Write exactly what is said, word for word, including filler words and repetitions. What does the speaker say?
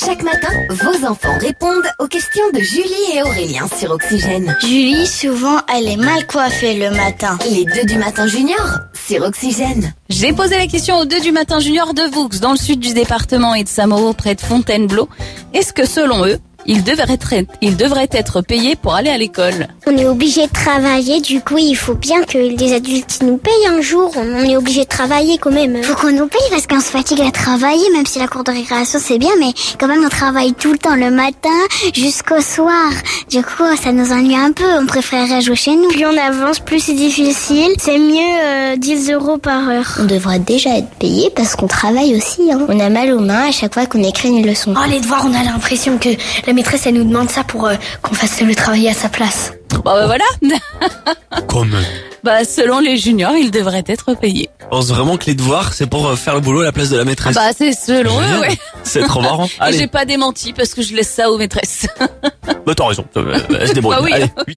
Chaque matin, vos enfants répondent aux questions de Julie et Aurélien sur Oxygène. Julie, souvent, elle est mal coiffée le matin. Les deux du matin junior sur Oxygène. J'ai posé la question aux deux du matin junior de Vaux, dans le sud du département et de Samoa, près de Fontainebleau. Est-ce que selon eux, ils devraient être, ils devraient être payés pour aller à l'école? On est obligé de travailler, du coup il faut bien que les adultes nous payent un jour. On est obligé de travailler quand même. Faut qu'on nous paye parce qu'on se fatigue à travailler, même si la cour de récréation c'est bien, mais quand même on travaille tout le temps, le matin jusqu'au soir. Du coup ça nous ennuie un peu, on préférerait jouer chez nous. Plus on avance, plus c'est difficile. C'est mieux euh, dix euros par heure. On devrait déjà être payé parce qu'on travaille aussi. Hein. On a mal aux mains à chaque fois qu'on écrit une leçon. Oh, les devoirs, on a l'impression que la maîtresse elle nous demande ça pour euh, qu'on fasse le travail à sa place. Bah, bah voilà. Quand même. Bah selon les juniors, ils devraient être payés. Je pense vraiment que les devoirs, c'est pour faire le boulot à la place de la maîtresse. Bah c'est selon eux, ouais. C'est trop marrant. Et Allez, j'ai pas démenti parce que je laisse ça aux maîtresses. bah t'as raison. Euh, euh, se débrouille. Bah oui. Allez.